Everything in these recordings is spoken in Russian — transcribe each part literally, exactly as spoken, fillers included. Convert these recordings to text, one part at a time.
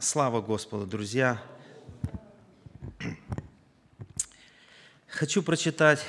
Слава Господу, друзья! Хочу прочитать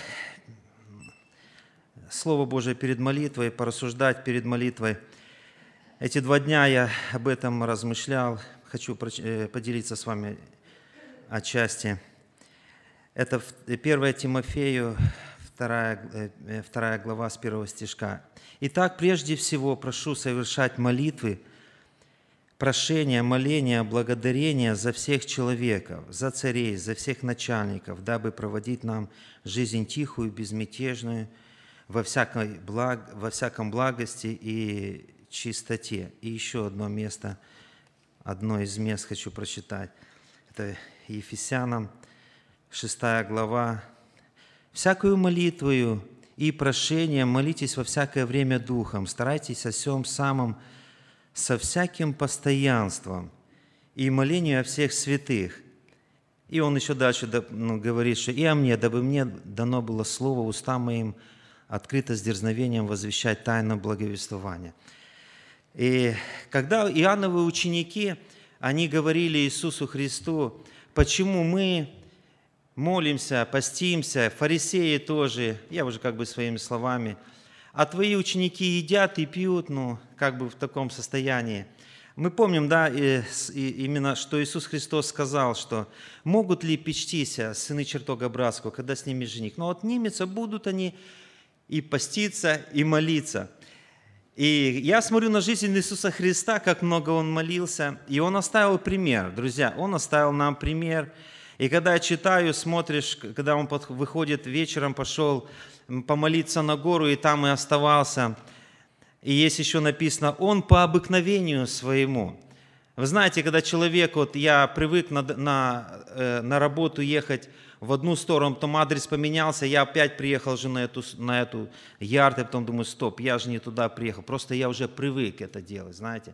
Слово Божие перед молитвой, порассуждать перед молитвой. Эти два дня я об этом размышлял. Хочу поделиться с вами отчасти. Это первое Тимофею, вторая, вторая глава с первого стишка. «Итак, прежде всего прошу совершать молитвы, прошения, моления, благодарения за всех человеков, за царей, за всех начальников, дабы проводить нам жизнь тихую, безмятежную, во, всякой благ, во всяком благости и чистоте». И еще одно место, одно из мест хочу прочитать. Это Ефесянам, шестая глава. «Всякую молитвою и прошением молитесь во всякое время Духом, старайтесь о всем самом со всяким постоянством и молению о всех святых». И он еще дальше ну, говорит, что «и о мне, дабы мне дано было слово устам моим открыто с дерзновением возвещать тайну благовествования». И когда Иоанновы ученики, они говорили Иисусу Христу, почему мы молимся, постимся, фарисеи тоже, я уже как бы своими словами, а твои ученики едят и пьют, ну, как бы в таком состоянии. Мы помним, да, и, и именно, что Иисус Христос сказал, что могут ли печтися сыны чертога братского, когда с ними жених? Но отнимется, будут они и поститься, и молиться. И я смотрю на жизнь Иисуса Христа, как много Он молился, и Он оставил пример, друзья, Он оставил нам пример. И когда я читаю, смотришь, когда Он выходит вечером, пошел помолиться на гору, и там и оставался. И есть еще написано, он по обыкновению своему. Вы знаете, когда человек, вот я привык на, на, на работу ехать в одну сторону, потом адрес поменялся, я опять приехал уже на эту, на эту ярд, и потом думаю, стоп, я же не туда приехал, просто я уже привык это делать, знаете.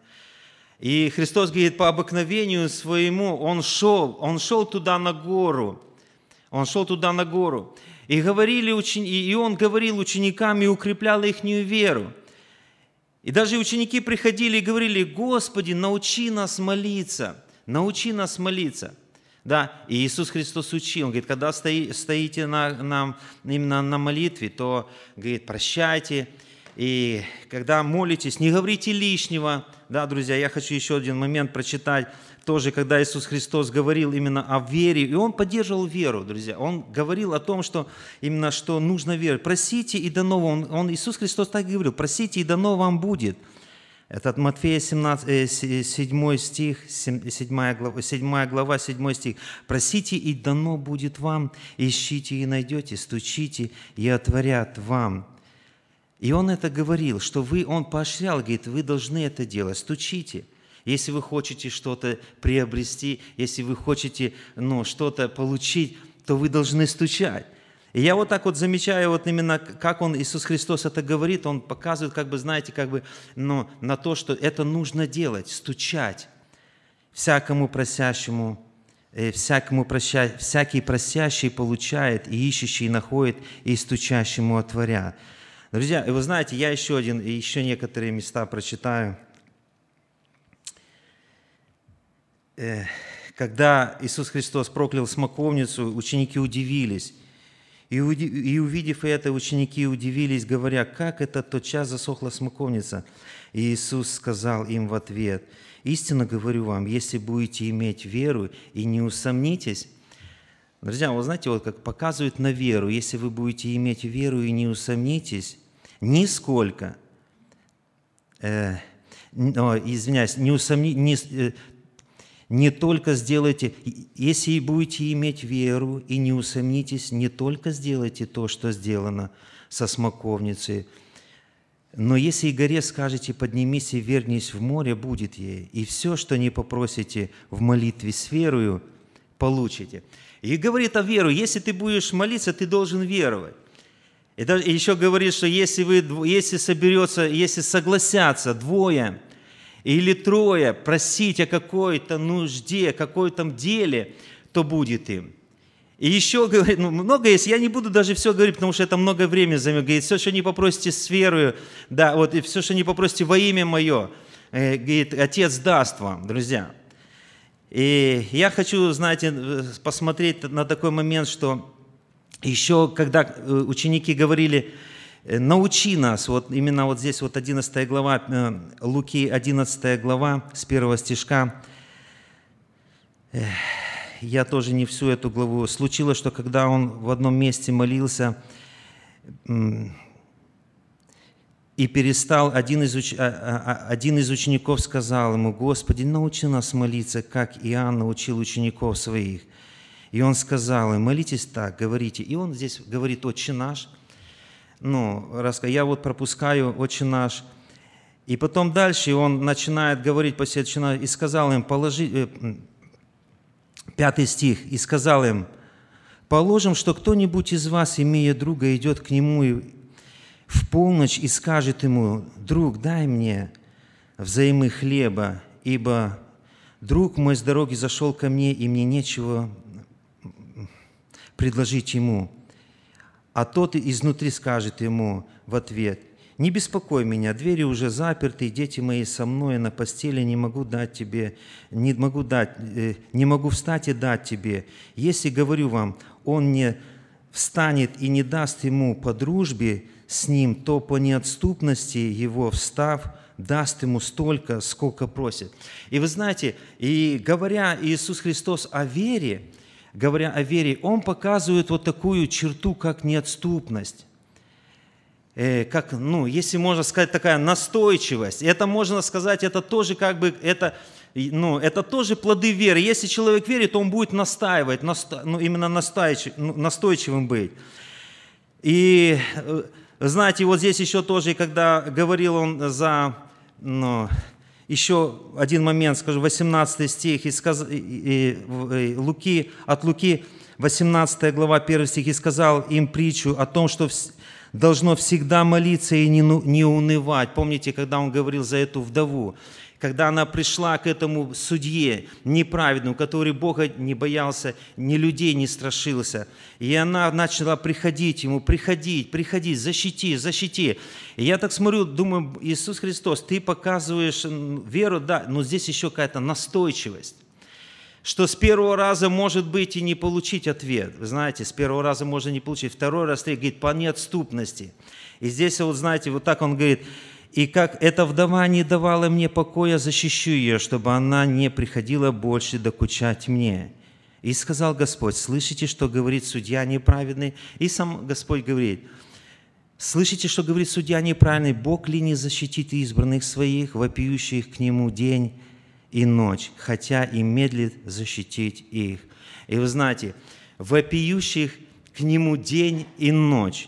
И Христос говорит, по обыкновению своему он шел, он шел туда на гору, он шел туда на гору. И, говорили учени... и он говорил ученикам и укреплял ихнюю веру. И даже ученики приходили и говорили, Господи, научи нас молиться, научи нас молиться. Да, и Иисус Христос учил, он говорит, когда стоите на, на, именно на молитве, то, говорит, прощайте. И когда молитесь, не говорите лишнего. Да, друзья, я хочу еще один момент прочитать. Тоже, когда Иисус Христос говорил именно о вере, и Он поддерживал веру, друзья. Он говорил о том, что именно что нужно верить. Просите, и дано вам. Он, Иисус Христос так и говорил, просите, и дано вам будет. Это от Матфея семнадцать, седьмой стих, седьмая глава, седьмая глава, седьмой стих. «Просите, и дано будет вам, ищите, и найдете, стучите, и отворят вам». И Он это говорил, что вы, Он поощрял, говорит, вы должны это делать, стучите. Если вы хотите что-то приобрести, если вы хотите ну, что-то получить, то вы должны стучать. И я вот так вот замечаю, вот именно как Он, Иисус Христос это говорит, Он показывает, как бы, знаете, как бы, ну, на то, что это нужно делать, стучать. Всякому просящему, э, всякому проща, всякий просящий получает, и ищущий находит, и стучащему отворят. Друзья, и вы знаете, я еще один, еще некоторые места прочитаю. Когда Иисус Христос проклял смоковницу, ученики удивились. И увидев это, ученики удивились, говоря, как это тотчас засохла смоковница. И Иисус сказал им в ответ, истинно говорю вам, если будете иметь веру и не усомнитесь. Друзья, вы знаете, вот как показывают на веру, если вы будете иметь веру и не усомнитесь, нисколько, э, о, извиняюсь, не усомнитесь, не, Не только сделайте, если будете иметь веру и не усомнитесь, не только сделайте то, что сделано со смоковницей, но если и горе скажете, поднимись и вернись в море, будет ей, и все, что не попросите в молитве с верою, получите. И говорит о веру, если ты будешь молиться, ты должен веровать. И даже еще говорит, что если, вы, если соберется, если согласятся двое, или трое просить о какой-то нужде, какой-то деле, то будет им. И еще говорит, ну, много есть, я не буду даже все говорить, потому что это много времени займет. Говорит, все, что не попросите с верою, да, вот, и все, что не попросите во имя Мое, э, говорит, Отец даст вам, друзья. И я хочу, знаете, посмотреть на такой момент, что еще когда ученики говорили: научи нас, вот именно вот здесь вот одиннадцатая глава, Луки одиннадцатая глава, с первого стишка, я тоже не всю эту главу. Случилось, что когда он в одном месте молился и перестал, один из, уч... один из учеников сказал ему: «Господи, научи нас молиться, как Иоанн научил учеников своих». И он сказал им: молитесь так, говорите. И он здесь говорит: «Отче наш». Ну, я вот пропускаю «Отче наш». И потом дальше он начинает говорить по себе «Отче наш», и сказал им: положи... Пятый стих. «И сказал им: положим, что кто-нибудь из вас, имея друга, идет к нему в полночь и скажет ему: друг, дай мне взаймы хлеба, ибо друг мой с дороги зашел ко мне, и мне нечего предложить ему. А тот изнутри скажет ему в ответ: не беспокой меня, двери уже заперты, дети мои со мной на постели, не могу дать тебе, не могу дать, не могу встать и дать тебе. Если, говорю вам, он не встанет и не даст ему по дружбе с ним, то по неотступности его, встав, даст ему столько, сколько просит». И вы знаете, и говоря Иисус Христос о вере, говоря о вере, Он показывает вот такую черту, как неотступность. Как, ну, если можно сказать, такая настойчивость. Это можно сказать, это тоже как бы, это, ну, это тоже плоды веры. Если человек верит, то он будет настаивать, наста, ну, именно настойчив, ну, настойчивым быть. И знаете, вот здесь еще тоже, когда говорил он за, ну, еще один момент, скажу, восемнадцатый стих, и сказ, и, и, Луки, от Луки, восемнадцатая глава, первый стих, «И сказал им притчу о том, что должно всегда молиться и не, не унывать». Помните, когда он говорил за эту вдову, когда она пришла к этому судье неправедному, который Бога не боялся, ни людей не страшился, и она начала приходить ему, приходить, приходить, защити, защити. И я так смотрю, думаю: Иисус Христос, ты показываешь веру, да, но здесь еще какая-то настойчивость, что с первого раза может быть и не получить ответ. Вы знаете, с первого раза можно не получить. Второй раз, ты говорит, по неотступности. И здесь, вот знаете, вот так он говорит: «И как эта вдова не давала мне покоя, защищу ее, чтобы она не приходила больше докучать мне». И сказал Господь: слышите, что говорит судья неправедный? И сам Господь говорит: слышите, что говорит судья неправедный? Бог ли не защитит избранных своих, вопиющих к Нему день и ночь, хотя и медлит защитить их? И вы знаете, вопиющих к Нему день и ночь.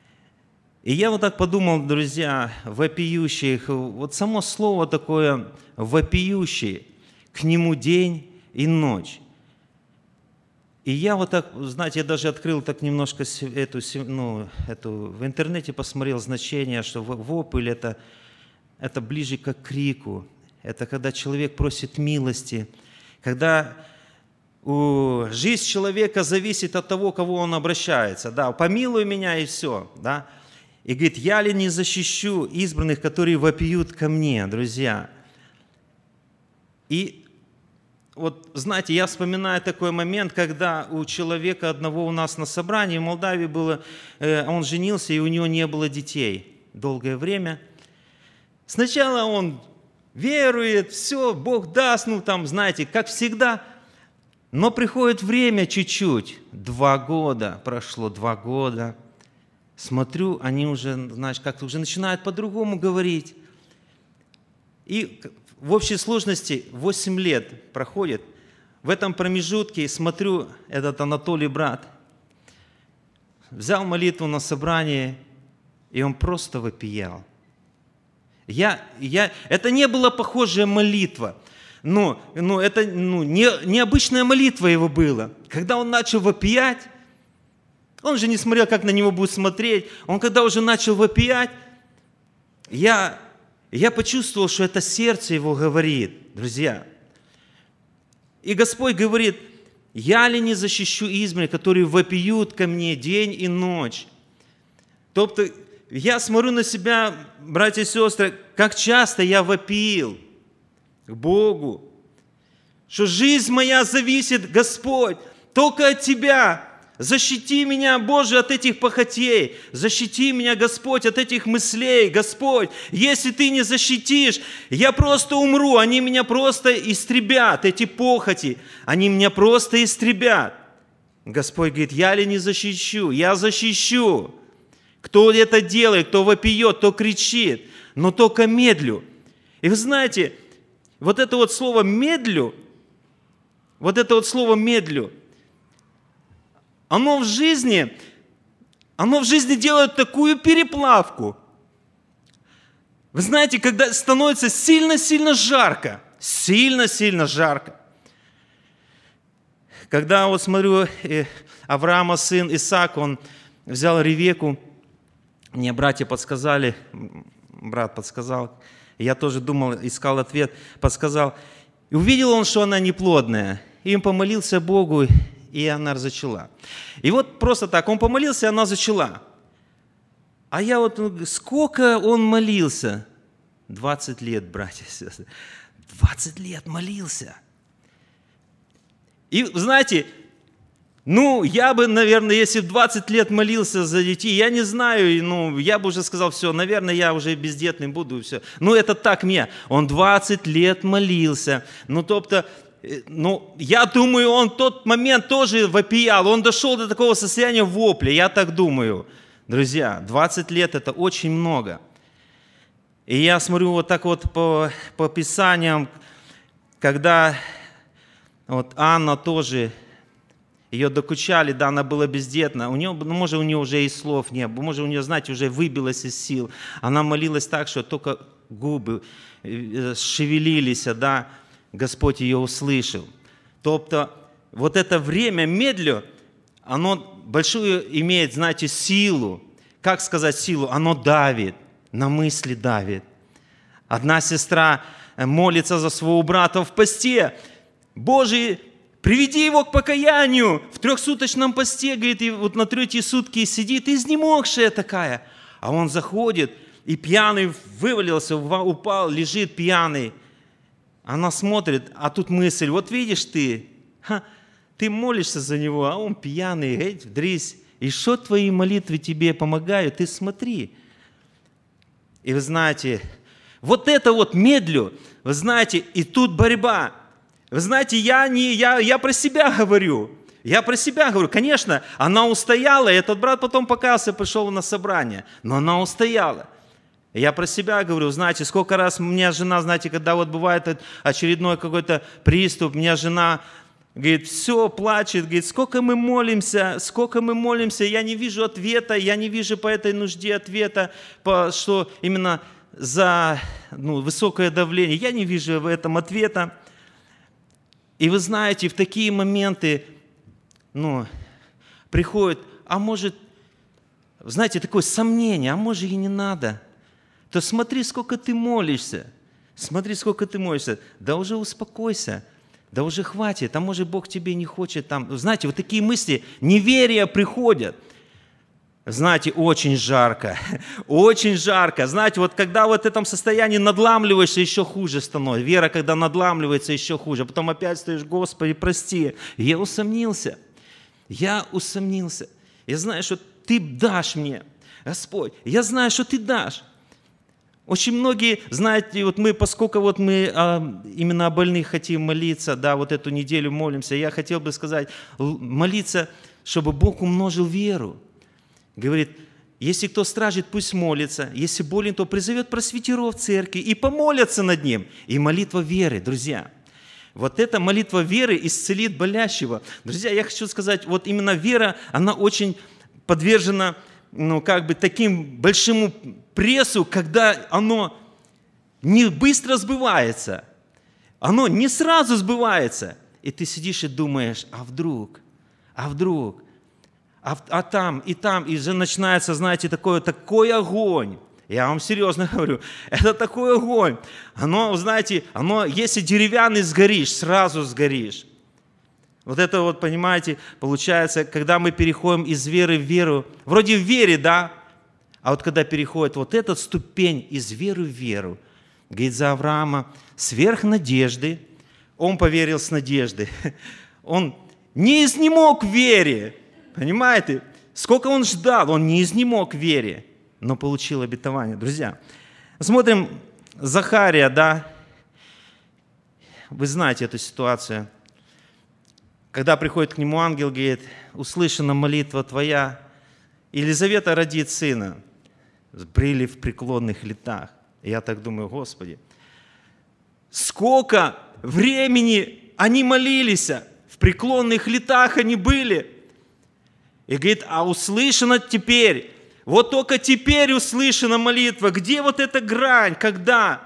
И я вот так подумал, друзья, вопиющих, вот само слово такое вопиющий, к Нему день и ночь. И я вот так, знаете, я даже открыл так немножко эту, ну, эту в интернете посмотрел значение, что вопль это, это ближе к крику. Это когда человек просит милости, когда у, жизнь человека зависит от того, кого он обращается. Да, помилуй меня и все. Да? И говорит: я ли не защищу избранных, которые вопиют ко мне, друзья. И вот, знаете, я вспоминаю такой момент, когда у человека одного у нас на собрании в Молдавии было, он женился, и у него не было детей долгое время. Сначала он верует, все, Бог даст, ну там, знаете, как всегда. Но приходит время чуть-чуть, два года, прошло два года. Смотрю, они уже, знаешь, как-то уже начинают по-другому говорить. И в общей сложности восемь лет проходит. В этом промежутке смотрю, этот Анатолий, брат, взял молитву на собрание, и он просто вопиял. Я, я, это не была похожая молитва. Но, но это ну, не, необычная молитва его была. Когда он начал вопиять, он же не смотрел, как на него будут смотреть. Он когда уже начал вопиять, я, я почувствовал, что это сердце его говорит, друзья. И Господь говорит: я ли не защищу избранных, которые вопиют ко мне день и ночь? Тобто, я смотрю на себя, братья и сестры, как часто я вопил к Богу, что жизнь моя зависит, Господь, только от Тебя. Защити меня, Боже, от этих похотей. Защити меня, Господь, от этих мыслей. Господь, если Ты не защитишь, я просто умру. Они меня просто истребят, эти похоти. Они меня просто истребят. Господь говорит, я ли не защищу? Я защищу. Кто это делает, кто вопиет, кто кричит, но только медлю. И вы знаете, вот это вот слово «медлю», вот это вот слово «медлю», оно в жизни, оно в жизни делает такую переплавку. Вы знаете, когда становится сильно-сильно жарко, сильно-сильно жарко. Когда вот смотрю, Авраама сын Исаак, он взял Ревеку, мне братья подсказали, брат подсказал, я тоже думал, искал ответ, подсказал. И увидел он, что она неплодная, и он помолился Богу, и она зачала. И вот просто так, он помолился, и она зачала. А я вот, сколько он молился? двадцать лет, братья и сестры. двадцать лет молился. И знаете, ну, я бы, наверное, если бы двадцать лет молился за детей, я не знаю, ну, я бы уже сказал, все, наверное, я уже бездетный буду, все. Ну, это так мне. Он двадцать лет молился. Ну, тобто, ну, я думаю, он в тот момент тоже вопиял. Он дошел до такого состояния вопля, я так думаю. Друзья, двадцать лет – это очень много. И я смотрю вот так вот по, по Писаниям, когда вот Анна тоже, ее докучали, да, она была бездетна. У нее, ну, может, у нее уже и слов не было, может, у нее, знаете, уже выбилась из сил. Она молилась так, что только губы шевелились, да, Господь ее услышал. Тобто, вот это время медлю, оно большую имеет, знаете, силу. Как сказать силу? Оно давит, на мысли давит. Одна сестра молится за своего брата в посте. Боже, приведи его к покаянию. В трехсуточном посте, говорит, и вот на третьи сутки сидит, изнемогшая такая. А он заходит, и пьяный вывалился, упал, лежит пьяный. Она смотрит, а тут мысль, вот видишь ты, ха, ты молишься за него, а он пьяный, эй, дрись. И что твои молитвы тебе помогают, ты смотри. И вы знаете, вот это вот медлю, вы знаете, и тут борьба. Вы знаете, я, не, я, я про себя говорю. Я про себя говорю. Конечно, она устояла, и этот брат потом покаялся, пришел на собрание. Но она устояла. Я про себя говорю, знаете, сколько раз у меня жена, знаете, когда вот бывает очередной какой-то приступ, у меня жена говорит, все, плачет, говорит, сколько мы молимся, сколько мы молимся, я не вижу ответа, я не вижу по этой нужде ответа, по, что именно за ну, высокое давление, я не вижу в этом ответа. И вы знаете, в такие моменты, ну, приходит, а может, знаете, такое сомнение, а может и не надо. То смотри, сколько ты молишься, смотри, сколько ты молишься, да уже успокойся, да уже хватит, а может Бог тебе не хочет там. Знаете, вот такие мысли, неверия приходят. Знаете, очень жарко, очень жарко. Знаете, вот когда вот в этом состоянии надламливаешься, еще хуже становится. Вера, когда надламливается, еще хуже. Потом опять стоишь, Господи, прости, я усомнился, я усомнился. Я знаю, что Ты дашь мне, Господь, я знаю, что Ты дашь. Очень многие, знаете, вот мы, поскольку вот мы а, именно о больных хотим молиться, да, вот эту неделю молимся, я хотел бы сказать, молиться, чтобы Бог умножил веру. Говорит, если кто стражит, пусть молится, если болен, то призовет просветеров в церкви и помолятся над ним. И молитва веры, друзья. Вот эта молитва веры исцелит болящего. Друзья, я хочу сказать, вот именно вера, она очень подвержена, ну, как бы таким большому прессу, когда оно не быстро сбывается, оно не сразу сбывается. И ты сидишь и думаешь, а вдруг, а вдруг, а, а там, и там, и же начинается, знаете, такой, такой огонь. Я вам серьезно говорю, это такой огонь. Оно, знаете, оно, если деревянный сгоришь, сразу сгоришь. Вот это вот, понимаете, получается, когда мы переходим из веры в веру, вроде в вере, да, а вот когда переходит вот эта ступень из веры в веру, говорит за Авраама, сверх надежды, он поверил с надеждой. Он не изнемог в вере. Понимаете? Сколько он ждал, он не изнемог в вере, но получил обетование. Друзья, смотрим Захария, да? Вы знаете эту ситуацию. Когда приходит к нему ангел, говорит: услышана молитва твоя, Елизавета родит сына. Были в преклонных летах. Я так думаю: Господи, сколько времени они молились, в преклонных летах они были. И говорит: а услышана теперь, вот только теперь услышана молитва. Где вот эта грань, когда?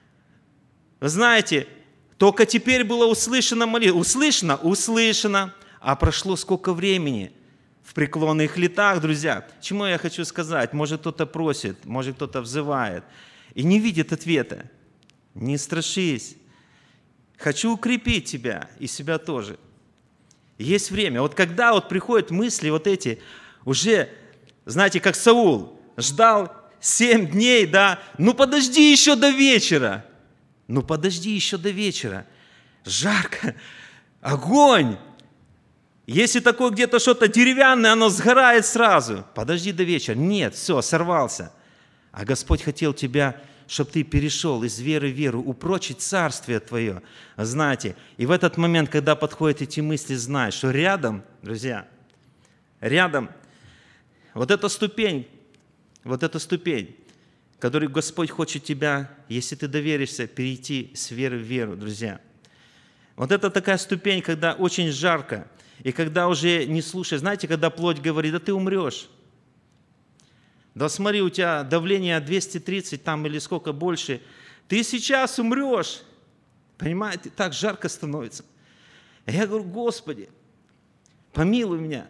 Вы знаете, только теперь была услышана молитва. Услышана? Услышана. А прошло сколько времени? В преклонных летах, друзья. Чему я хочу сказать? Может, кто-то просит, может, кто-то взывает и не видит ответа. Не страшись. Хочу укрепить тебя и себя тоже. Есть время. Вот когда вот приходят мысли вот эти, уже, знаете, как Саул, ждал семь дней, да, ну подожди еще до вечера. Ну подожди еще до вечера. Жарко, огонь. Если такое где-то что-то деревянное, оно сгорает сразу. Подожди до вечера. Нет, все, сорвался. А Господь хотел тебя, чтобы ты перешел из веры в веру, упрочить царствие твое. Знаете, и в этот момент, когда подходят эти мысли, знай, что рядом, друзья, рядом вот эта ступень, вот эта ступень, которой Господь хочет тебя, если ты доверишься, перейти с веры в веру, друзья. Вот это такая ступень, когда очень жарко, и когда уже не слушаешь. Знаете, когда плоть говорит: да ты умрешь. Да смотри, у тебя давление двести тридцать там или сколько больше. Ты сейчас умрешь. Понимаете, так жарко становится. Я говорю: Господи, помилуй меня.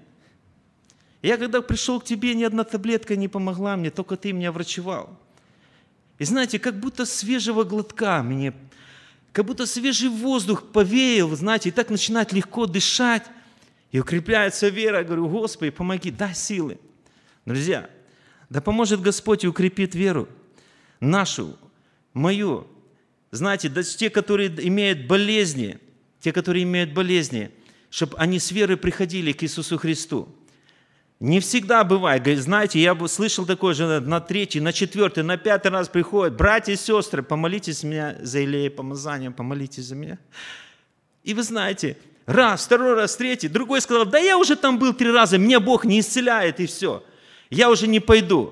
Я когда пришел к тебе, ни одна таблетка не помогла мне, только ты меня врачевал. И знаете, как будто свежего глотка мне, как будто свежий воздух повеял, знаете, и так начинает легко дышать, и укрепляется вера. Я говорю: Господи, помоги, дай силы. Друзья, да поможет Господь и укрепит веру нашу, мою. Знаете, да те, которые имеют болезни, те, которые имеют болезни, чтобы они с верой приходили к Иисусу Христу. Не всегда бывает. Знаете, я бы слышал такое же на третий, на четвертый, на пятый раз приходят: братья и сестры, помолитесь меня за Илея помазанием, помолитесь за меня. И вы знаете, раз, второй раз, третий, другой сказал: да я уже там был три раза, меня Бог не исцеляет, и все. Я уже не пойду.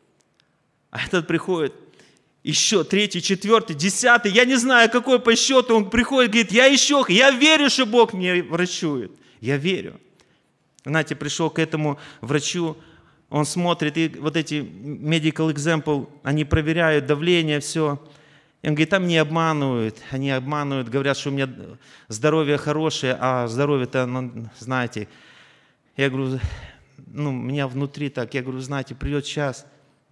А этот приходит еще третий, четвертый, десятый, я не знаю, какой по счету, он приходит, говорит: я еще, я верю, что Бог мне врачует. Я верю. Знаете, пришел к этому врачу, он смотрит, и вот эти medical example, они проверяют давление, все. И он говорит: там не обманывают, они обманывают, говорят, что у меня здоровье хорошее, а здоровье-то, ну, знаете, я говорю, ну, у меня внутри так, я говорю: знаете, придет час,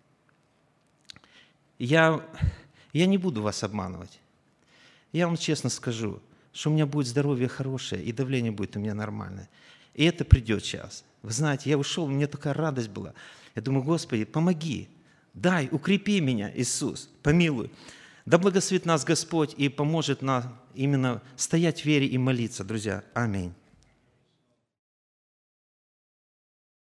я, я не буду вас обманывать. Я вам честно скажу, что у меня будет здоровье хорошее, и давление будет у меня нормальное. И это придет час. Вы знаете, я ушел, у меня такая радость была. Я думаю: Господи, помоги, дай, укрепи меня, Иисус, помилуй. Да благословит нас Господь и поможет нам именно стоять в вере и молиться, друзья. Аминь.